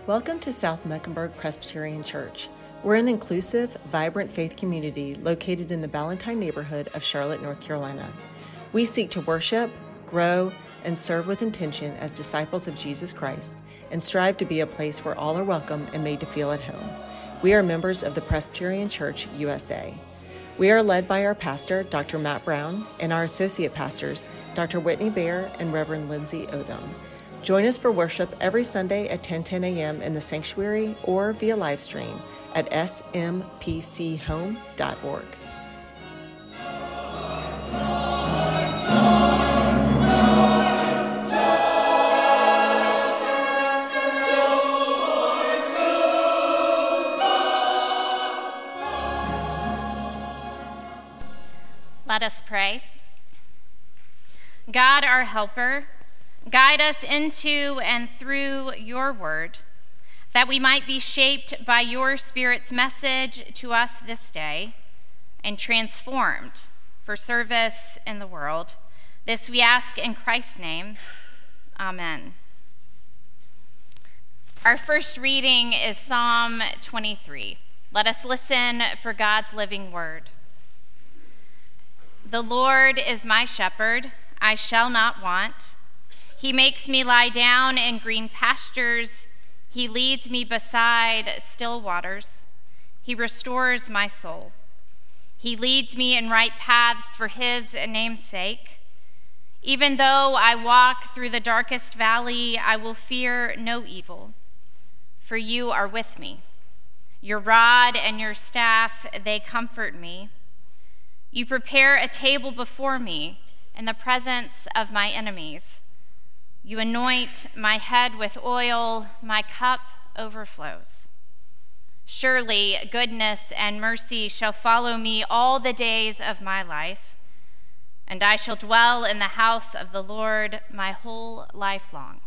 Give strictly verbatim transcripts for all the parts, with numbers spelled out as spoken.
Welcome to South Mecklenburg Presbyterian Church. We're an inclusive, vibrant faith community located in the Ballantyne neighborhood of Charlotte, North Carolina. We seek to worship, grow, and serve with intention as disciples of Jesus Christ and strive to be a place where all are welcome and made to feel at home. We are members of the Presbyterian Church U S A. We are led by our pastor, Doctor Matt Brown, and our associate pastors, Doctor Whitney Bear and Reverend Lindsay Odom. Join us for worship every Sunday at ten ten a.m. in the sanctuary or via live stream at s m p c home dot org. Let us pray. God, our helper, guide us into and through your word, that we might be shaped by your Spirit's message to us this day and transformed for service in the world. This we ask in Christ's name. Amen. Our first reading is Psalm twenty-three. Let us listen for God's living word. The Lord is my shepherd, I shall not want. He makes me lie down in green pastures. He leads me beside still waters. He restores my soul. He leads me in right paths for his name's sake. Even though I walk through the darkest valley, I will fear no evil, for you are with me. Your rod and your staff, they comfort me. You prepare a table before me in the presence of my enemies. You anoint my head with oil, my cup overflows. Surely goodness and mercy shall follow me all the days of my life, and I shall dwell in the house of the Lord my whole life long.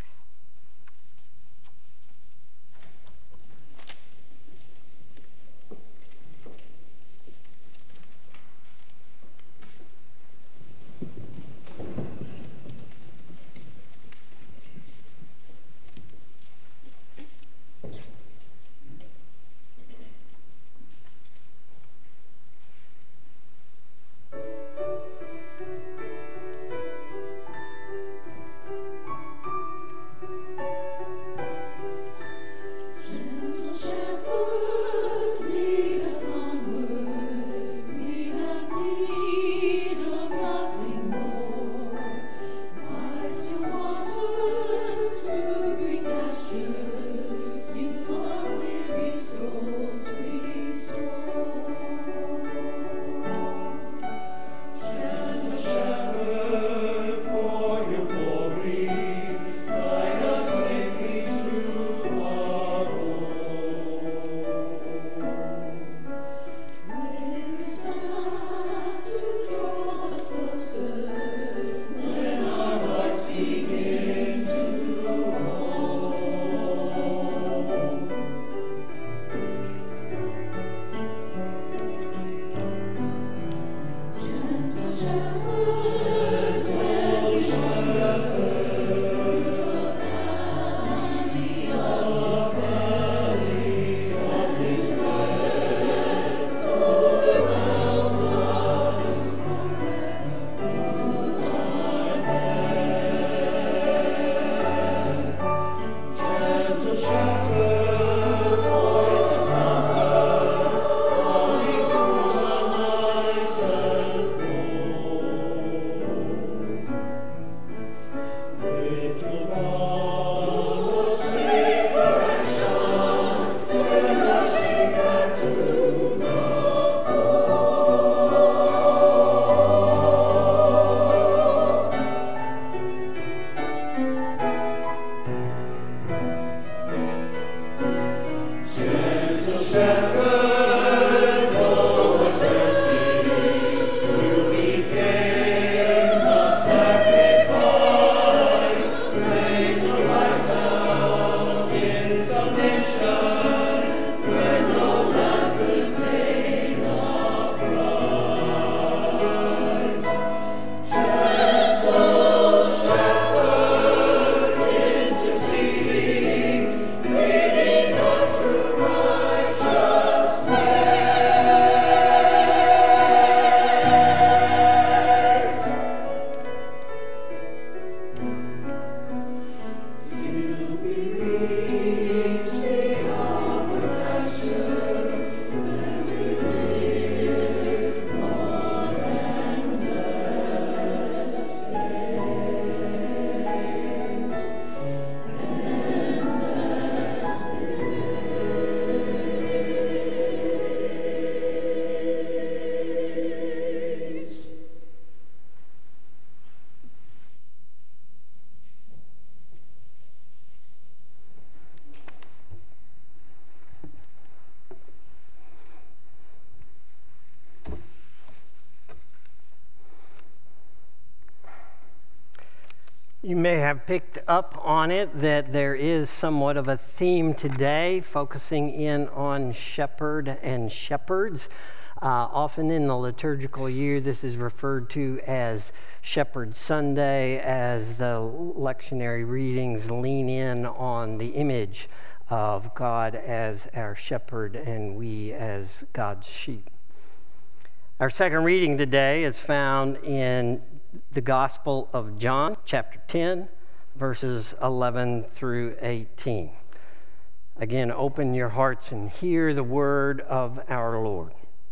You may have picked up on it that there is somewhat of a theme today, focusing in on shepherd and shepherds. Uh, often in the liturgical year, this is referred to as Shepherd Sunday, as the lectionary readings lean in on the image of God as our shepherd and we as God's sheep. Our second reading today is found in the Gospel of John, chapter ten, verses eleven through eighteen. Again, open your hearts and hear the word of our Lord.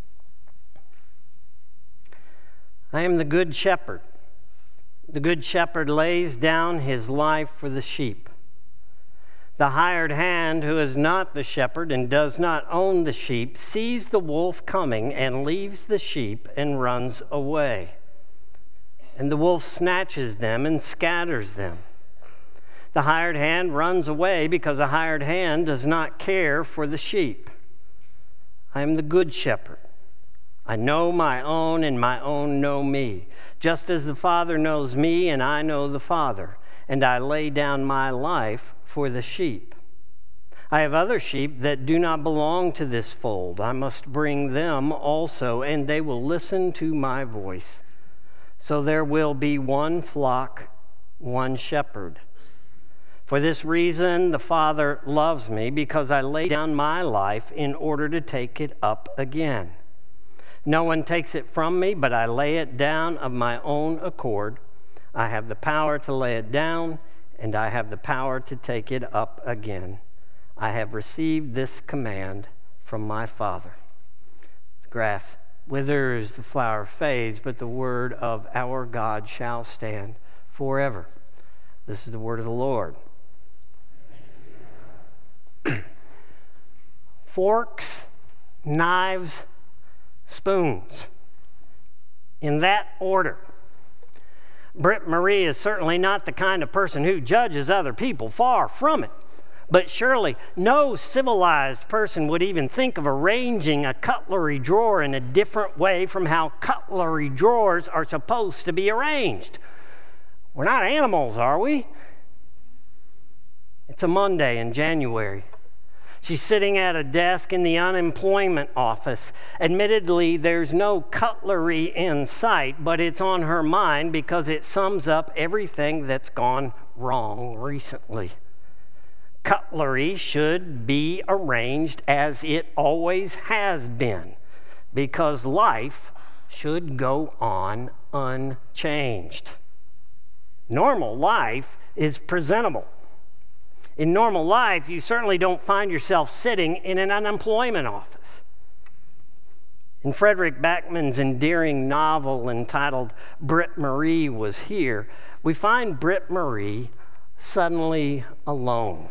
I am the good shepherd. The good shepherd lays down his life for the sheep. The hired hand, who is not the shepherd and does not own the sheep, sees the wolf coming and leaves the sheep and runs away. And the wolf snatches them and scatters them. The hired hand runs away because the hired hand does not care for the sheep. I am the good shepherd. I know my own, and my own know me, just as the Father knows me, and I know the Father, and I lay down my life for the sheep. I have other sheep that do not belong to this fold. I must bring them also, and they will listen to my voice. So there will be one flock, one shepherd. For this reason, the Father loves me, because I lay down my life in order to take it up again. No one takes it from me, but I lay it down of my own accord. I have the power to lay it down, and I have the power to take it up again. I have received this command from my Father. The grass withers, the flower fades, but the word of our God shall stand forever. This is the word of the Lord. Forks, knives, spoons. In that order. Britt Marie is certainly not the kind of person who judges other people, far from it. But surely no civilized person would even think of arranging a cutlery drawer in a different way from how cutlery drawers are supposed to be arranged. We're not animals, are we? It's a Monday in January. She's sitting at a desk in the unemployment office. Admittedly, there's no cutlery in sight, but it's on her mind because it sums up everything that's gone wrong recently. Cutlery should be arranged as it always has been, because life should go on unchanged. Normal life is presentable. In normal life, you certainly don't find yourself sitting in an unemployment office. In Frederick Backman's endearing novel entitled Britt Marie Was Here, we find Britt Marie suddenly alone.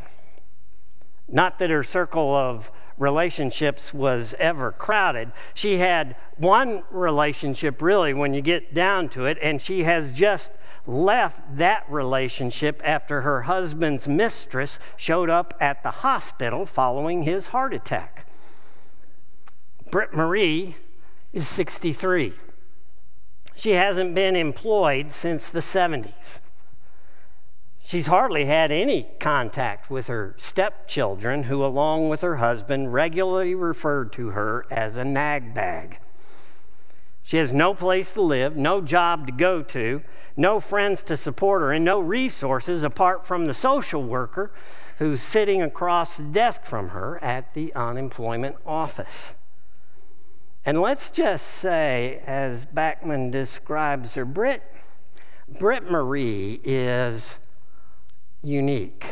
Not that her circle of relationships was ever crowded. She had one relationship, really, when you get down to it, and she has just left that relationship after her husband's mistress showed up at the hospital following his heart attack. Britt Marie is sixty-three. She hasn't been employed since the seventies. She's hardly had any contact with her stepchildren, who, along with her husband, regularly referred to her as a nag bag. She has no place to live, no job to go to, no friends to support her, and no resources apart from the social worker who's sitting across the desk from her at the unemployment office. And let's just say, as Backman describes her, Britt, Britt Marie is unique.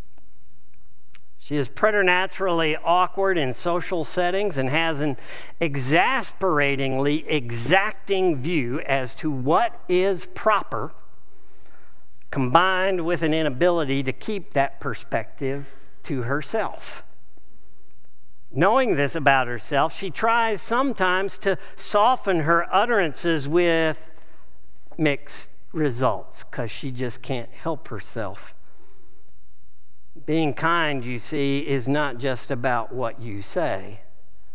She is preternaturally awkward in social settings and has an exasperatingly exacting view as to what is proper, combined with an inability to keep that perspective to herself. Knowing this about herself, she tries sometimes to soften her utterances with mixed results, because she just can't help herself. Being kind, you see, is not just about what you say,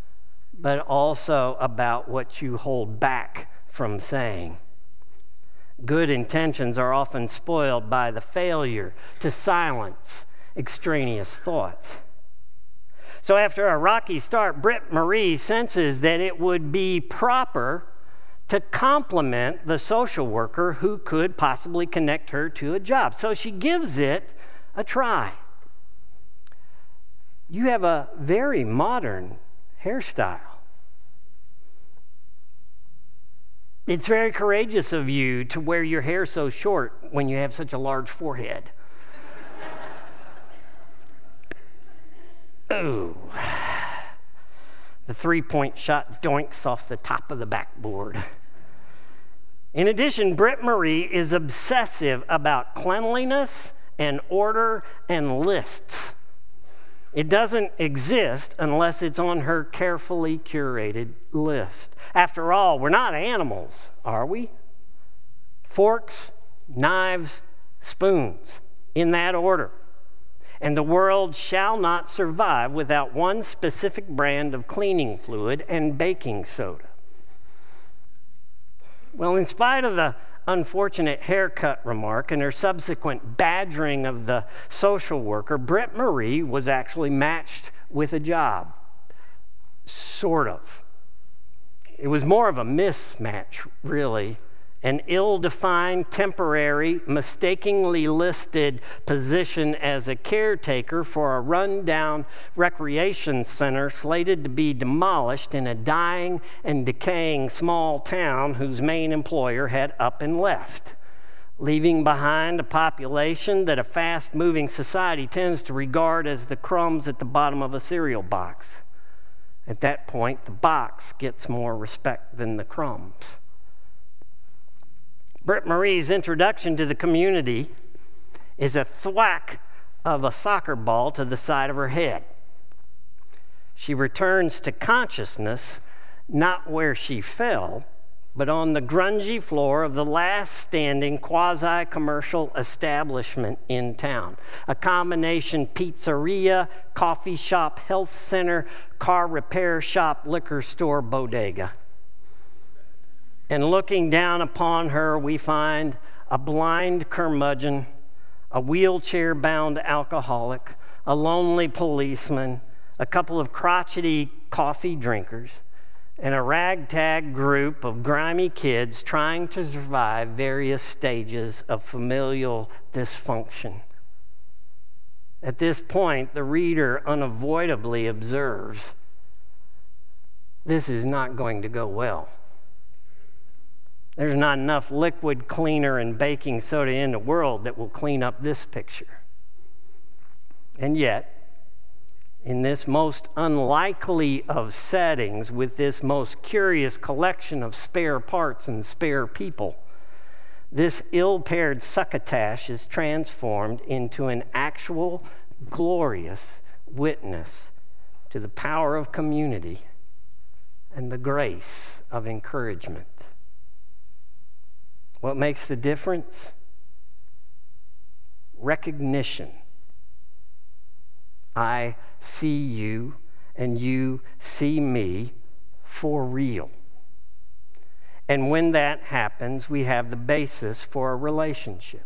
but also about what you hold back from saying. Good intentions are often spoiled by the failure to silence extraneous thoughts. So after a rocky start, Britt Marie senses that it would be proper to compliment the social worker who could possibly connect her to a job. So she gives it a try. You have a very modern hairstyle. It's very courageous of you to wear your hair so short when you have such a large forehead. Oh, the three-point shot doinks off the top of the backboard. In addition, Britt Marie is obsessive about cleanliness and order and lists. It doesn't exist unless it's on her carefully curated list. After all, we're not animals, are we? Forks, knives, spoons, in that order. And the world shall not survive without one specific brand of cleaning fluid and baking soda. Well, in spite of the unfortunate haircut remark and her subsequent badgering of the social worker, Britt Marie was actually matched with a job. Sort of. It was more of a mismatch, really. An ill-defined, temporary, mistakenly listed position as a caretaker for a run-down recreation center slated to be demolished in a dying and decaying small town whose main employer had up and left, leaving behind a population that a fast-moving society tends to regard as the crumbs at the bottom of a cereal box. At that point, the box gets more respect than the crumbs. Britt Marie's introduction to the community is a thwack of a soccer ball to the side of her head. She returns to consciousness not where she fell, but on the grungy floor of the last standing quasi-commercial establishment in town. A combination pizzeria, coffee shop, health center, car repair shop, liquor store, bodega. And looking down upon her, we find a blind curmudgeon, a wheelchair-bound alcoholic, a lonely policeman, a couple of crotchety coffee drinkers, and a ragtag group of grimy kids trying to survive various stages of familial dysfunction. At this point, the reader unavoidably observes, this is not going to go well. There's not enough liquid cleaner and baking soda in the world that will clean up this picture. And yet, in this most unlikely of settings, with this most curious collection of spare parts and spare people, this ill-paired succotash is transformed into an actual, glorious witness to the power of community and the grace of encouragement. What makes the difference? Recognition. I see you and you see me for real. And when that happens, we have the basis for a relationship.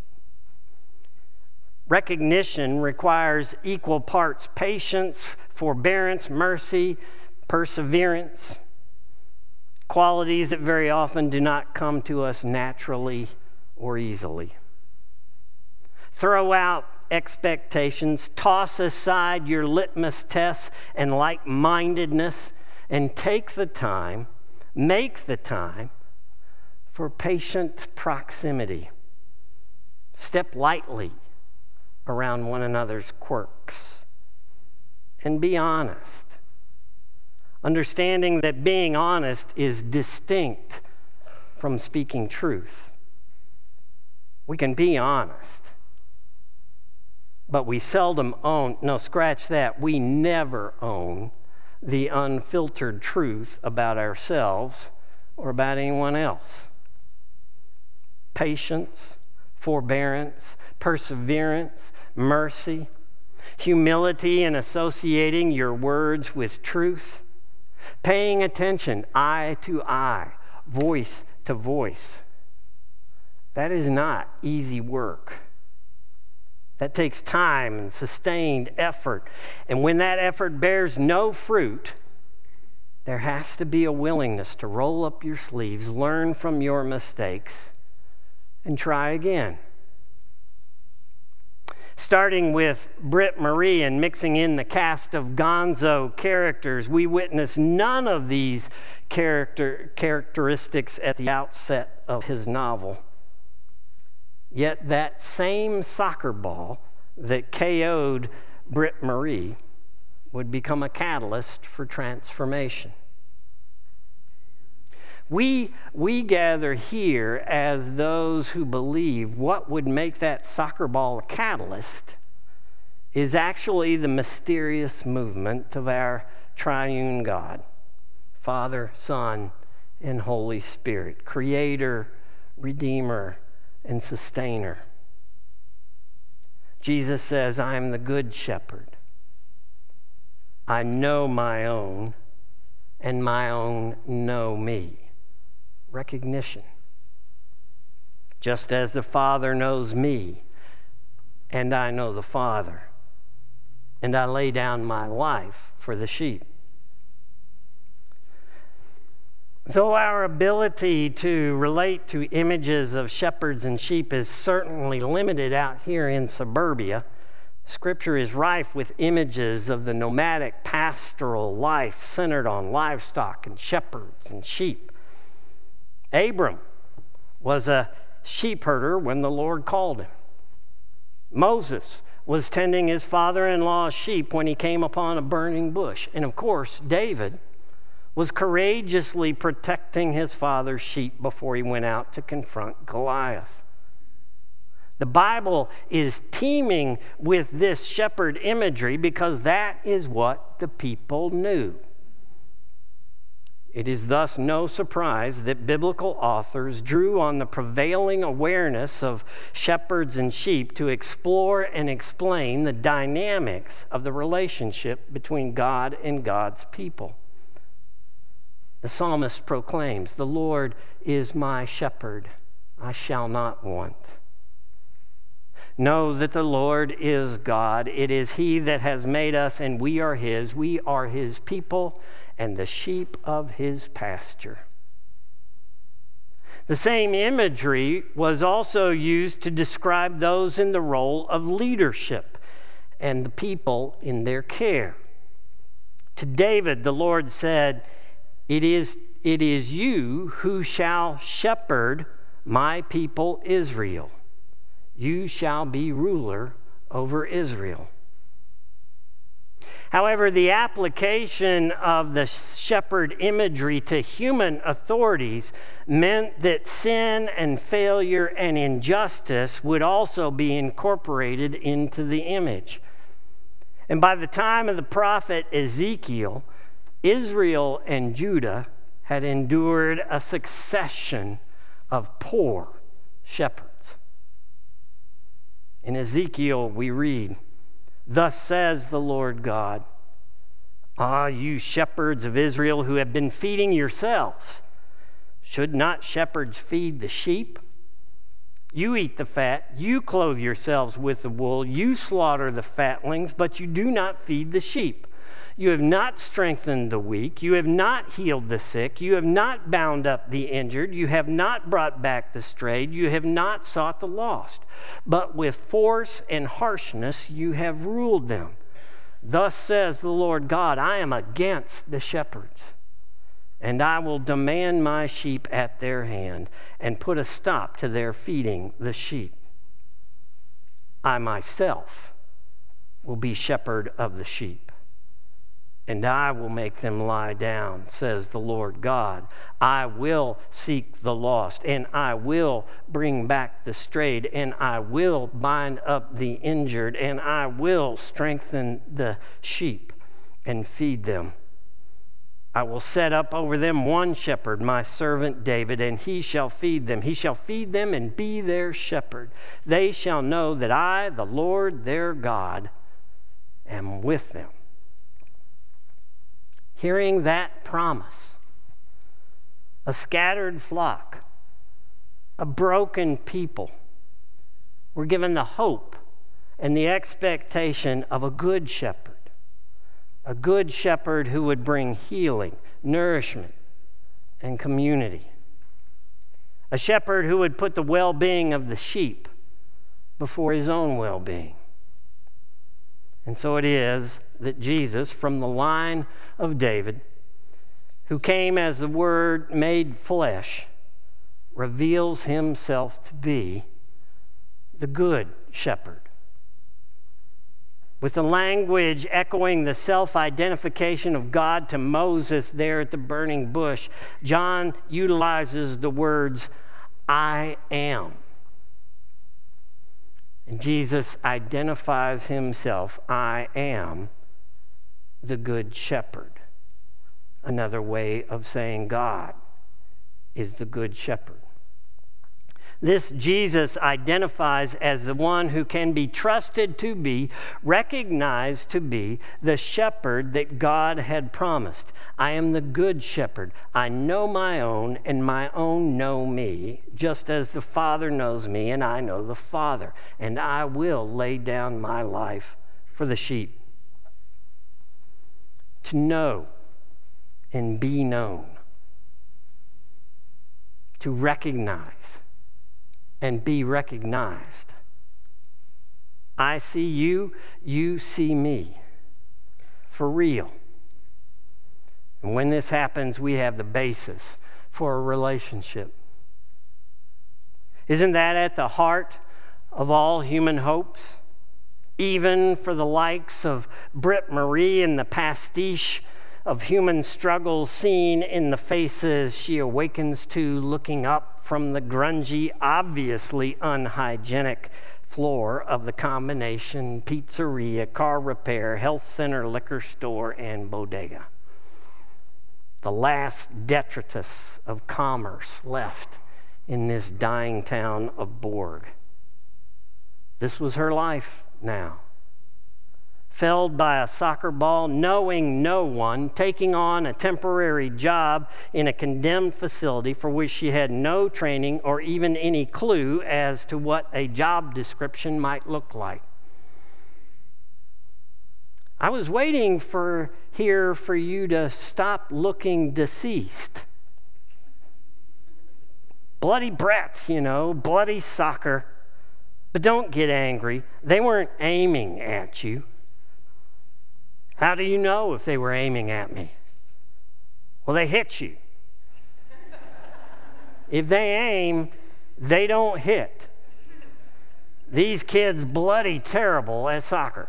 Recognition requires equal parts patience, forbearance, mercy, perseverance. Qualities that very often do not come to us naturally or easily. Throw out expectations, toss aside your litmus tests and like-mindedness, and take the time, make the time for patient proximity. Step lightly around one another's quirks and be honest. Understanding that being honest is distinct from speaking truth. We can be honest, but we seldom own, no, scratch that, we never own the unfiltered truth about ourselves or about anyone else. Patience, forbearance, perseverance, mercy, humility in associating your words with truth, paying attention, eye to eye, voice to voice. That is not easy work. That takes time and sustained effort. And when that effort bears no fruit, there has to be a willingness to roll up your sleeves, learn from your mistakes, and try again. Starting with Britt Marie and mixing in the cast of Gonzo characters, we witness none of these character characteristics at the outset of his novel. Yet that same soccer ball that K O'd Britt Marie would become a catalyst for transformation. We, we gather here as those who believe what would make that soccer ball a catalyst is actually the mysterious movement of our triune God, Father, Son, and Holy Spirit, Creator, Redeemer, and Sustainer. Jesus says, I am the good shepherd. I know my own, and my own know me. Recognition. Just as the Father knows me, and I know the Father, and I lay down my life for the sheep. Though our ability to relate to images of shepherds and sheep is certainly limited out here in suburbia, Scripture is rife with images of the nomadic pastoral life centered on livestock and shepherds and sheep. Abram was a sheep herder when the Lord called him. Moses was tending his father-in-law's sheep when he came upon a burning bush. And of course, David was courageously protecting his father's sheep before he went out to confront Goliath. The Bible is teeming with this shepherd imagery because that is what the people knew. It is thus no surprise that biblical authors drew on the prevailing awareness of shepherds and sheep to explore and explain the dynamics of the relationship between God and God's people. The psalmist proclaims, "The Lord is my shepherd, I shall not want." Know that the Lord is God. It is He that has made us, and we are His. We are His people and the sheep of His pasture. The same imagery was also used to describe those in the role of leadership and the people in their care. To David, the Lord said, It is, it is you who shall shepherd my people Israel. You shall be ruler over Israel. However, the application of the shepherd imagery to human authorities meant that sin and failure and injustice would also be incorporated into the image. And by the time of the prophet Ezekiel, Israel and Judah had endured a succession of poor shepherds. In Ezekiel, we read, "Thus says the Lord God, Ah, you shepherds of Israel who have been feeding yourselves, should not shepherds feed the sheep? You eat the fat, you clothe yourselves with the wool, you slaughter the fatlings, but you do not feed the sheep. You have not strengthened the weak. You have not healed the sick. You have not bound up the injured. You have not brought back the strayed. You have not sought the lost. But with force and harshness you have ruled them. Thus says the Lord God, I am against the shepherds, and I will demand my sheep at their hand and put a stop to their feeding the sheep. I myself will be shepherd of the sheep, and I will make them lie down, says the Lord God. I will seek the lost, and I will bring back the strayed, and I will bind up the injured, and I will strengthen the sheep and feed them. I will set up over them one shepherd, my servant David, and he shall feed them. He shall feed them and be their shepherd. They shall know that I, the Lord their God, am with them." Hearing that promise, a scattered flock a broken people were given the hope and the expectation of a good shepherd, a good shepherd who would bring healing, nourishment, and community. A shepherd who would put the well-being of the sheep before his own well-being. And so it is that Jesus, from the line of David, who came as the Word made flesh, reveals himself to be the good shepherd. With the language echoing the self-identification of God to Moses there at the burning bush, John utilizes the words, I am. And Jesus identifies himself, I am the good shepherd. Another way of saying God is the good shepherd. This Jesus identifies as the one who can be trusted to be, recognized to be, the shepherd that God had promised. I am the good shepherd. I know my own, and my own know me, just as the Father knows me, and I know the Father. And I will lay down my life for the sheep. To know and be known. To recognize and be recognized. I see you, you see me. For real. And when this happens, we have the basis for a relationship. Isn't that at the heart of all human hopes? Even for the likes of Britt Marie and the pastiche of human struggles seen in the faces she awakens to looking up from the grungy, obviously unhygienic floor of the combination pizzeria, car repair, health center, liquor store, and bodega. The last detritus of commerce left in this dying town of Borg. This was her life now. Felled by a soccer ball, knowing no one, taking on a temporary job in a condemned facility for which she had no training or even any clue as to what a job description might look like. I was waiting for here for you to stop looking deceased. Bloody brats, you know, bloody soccer. But don't get angry. They weren't aiming at you. How do you know if they were aiming at me? Well, they hit you. If they aim, they don't hit. These kids bloody terrible at soccer.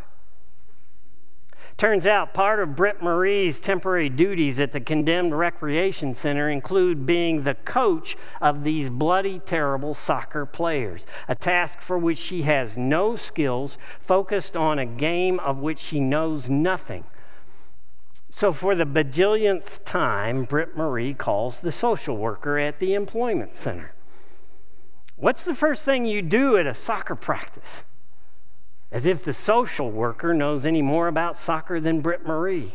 Turns out part of Britt Marie's temporary duties at the condemned recreation center include being the coach of these bloody terrible soccer players, a task for which she has no skills, focused on a game of which she knows nothing. So for the bajillionth time, Britt Marie calls the social worker at the employment center. What's the first thing you do at a soccer practice? As if the social worker knows any more about soccer than Britt Marie.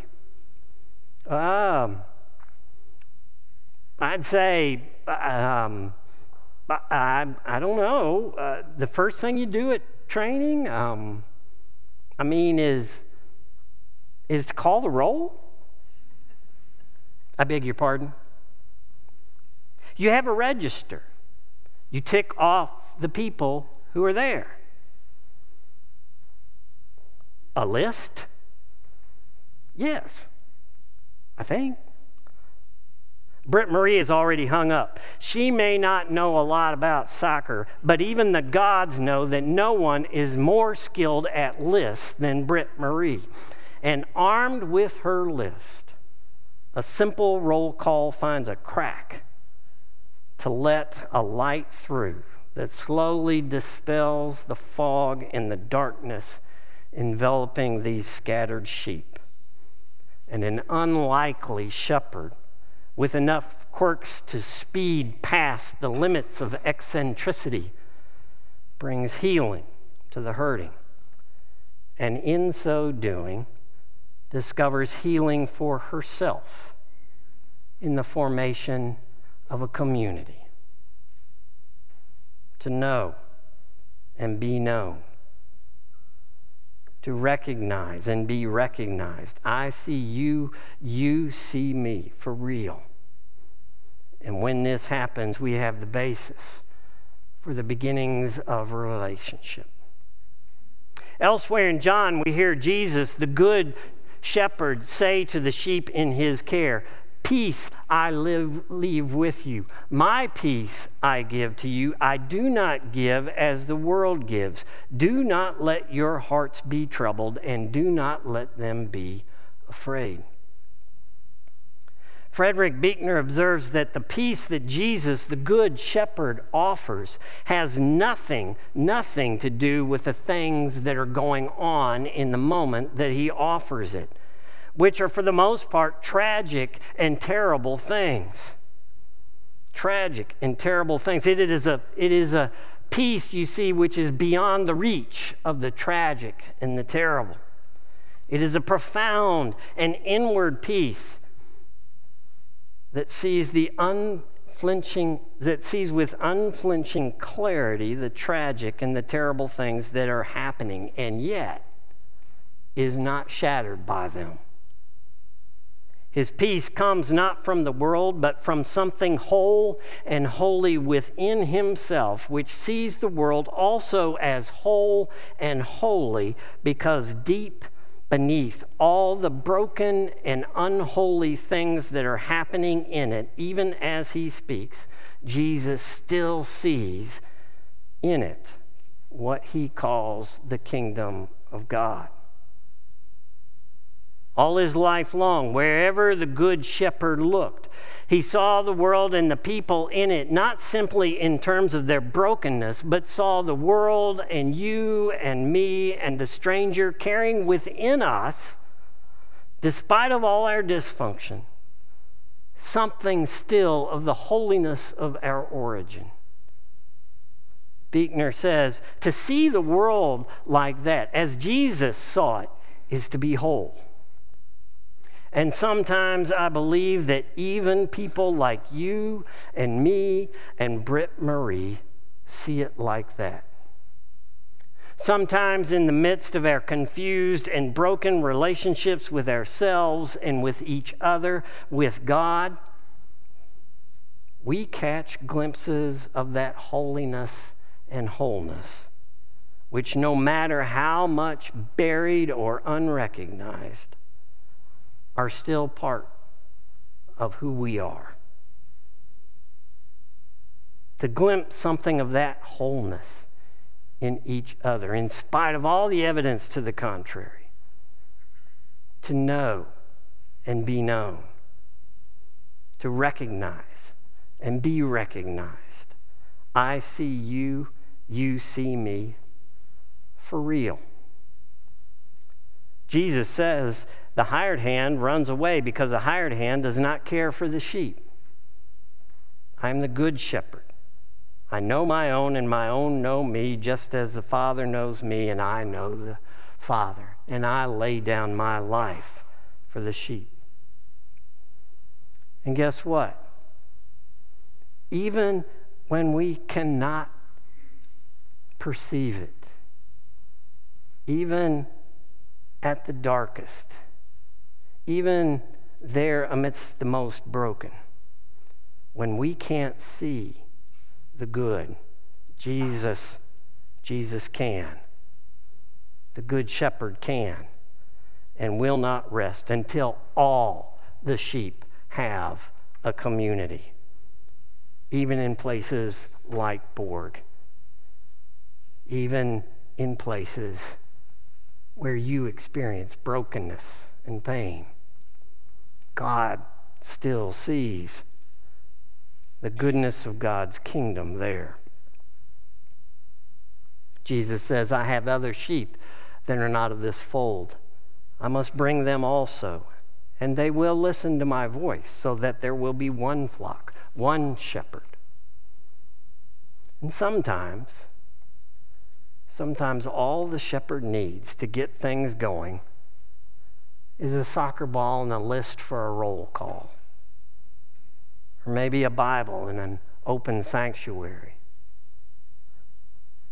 Um, I'd say, um, I, I don't know, uh, the first thing you do at training, um, I mean, is, is to call the roll? I beg your pardon? You have a register. You tick off the people who are there. A list? Yes, I think. Britt Marie is already hung up. She may not know a lot about soccer, but even the gods know that no one is more skilled at lists than Britt Marie. And armed with her list, a simple roll call finds a crack to let a light through that slowly dispels the fog and the darkness enveloping these scattered sheep. And an unlikely shepherd with enough quirks to speed past the limits of eccentricity brings healing to the hurting. And in so doing, discovers healing for herself in the formation of a community. to know and be known, to recognize and be recognized. I see you, you see me, for real. And when this happens, we have the basis for the beginnings of a relationship. Elsewhere in John, we hear Jesus, the good shepherd, say to the sheep in his care, "Peace I live, leave with you. My peace I give to you. I do not give as the world gives. Do not let your hearts be troubled, and do not let them be afraid." Frederick Buechner observes that the peace that Jesus, the good shepherd, offers has nothing, nothing to do with the things that are going on in the moment that he offers it, which are for the most part tragic and terrible things. Tragic and terrible things. It is a, it is a peace, you see, which is beyond the reach of the tragic and the terrible. It is a profound and inward peace that sees the unflinching, that sees with unflinching clarity the tragic and the terrible things that are happening, and yet is not shattered by them. His peace comes not from the world, but from something whole and holy within himself, which sees the world also as whole and holy, because deep beneath all the broken and unholy things that are happening in it, even as he speaks, Jesus still sees in it what he calls the kingdom of God. All his life long, wherever the good shepherd looked, he saw the world and the people in it, not simply in terms of their brokenness, but saw the world and you and me and the stranger carrying within us, despite of all our dysfunction, something still of the holiness of our origin. Buechner says, to see the world like that, as Jesus saw it, is to be whole. And sometimes I believe that even people like you and me and Britt Marie see it like that. Sometimes in the midst of our confused and broken relationships with ourselves and with each other, with God, we catch glimpses of that holiness and wholeness, which no matter how much buried or unrecognized, are still part of who we are. To glimpse something of that wholeness in each other, in spite of all the evidence to the contrary. To know and be known. To recognize and be recognized. I see you, you see me, for real. Jesus says the hired hand runs away because the hired hand does not care for the sheep. I am the good shepherd. I know my own, and my own know me, just as the Father knows me, and I know the Father. And I lay down my life for the sheep. And guess what? Even when we cannot perceive it, even at the darkest, even there amidst the most broken, when we can't see the good, Jesus, Jesus can. The good shepherd can and will not rest until all the sheep have a community, even in places like Borg, even in places where you experience brokenness and pain. God still sees the goodness of God's kingdom there. Jesus says, I have other sheep that are not of this fold. I must bring them also, and they will listen to my voice, so that there will be one flock, one shepherd. And sometimes, sometimes all the shepherd needs to get things going is a soccer ball and a list for a roll call. Or maybe a Bible in an open sanctuary.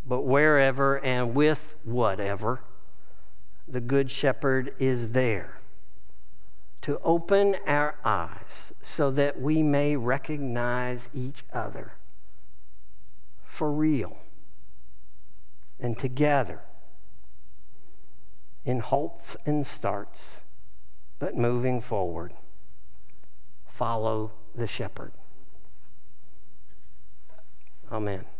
but wherever and with whatever, the Good Shepherd is there to open our eyes so that we may recognize each other for real and together in halts and starts, but moving forward. Follow the shepherd. Amen.